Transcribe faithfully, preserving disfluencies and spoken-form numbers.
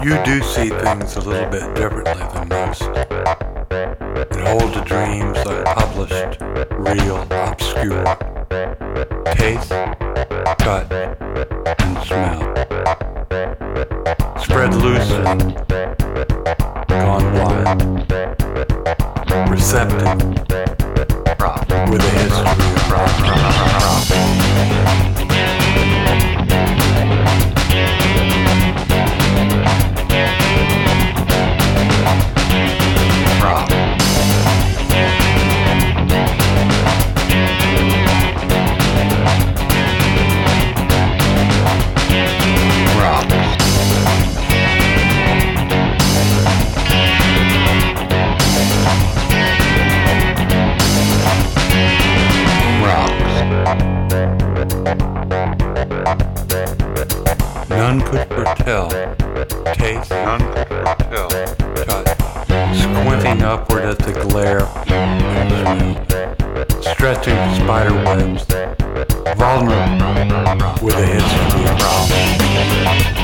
You do see things a little bit differently than most, and hold to dreams unpublished, real, obscure. Taste, touch, and smell. Spread loose and gone wild. Receptive, with a history of rock. None could foretell, taste, none could foretell, touch, squinting upward at the glare, stretching spider webs, vulnerable with a history of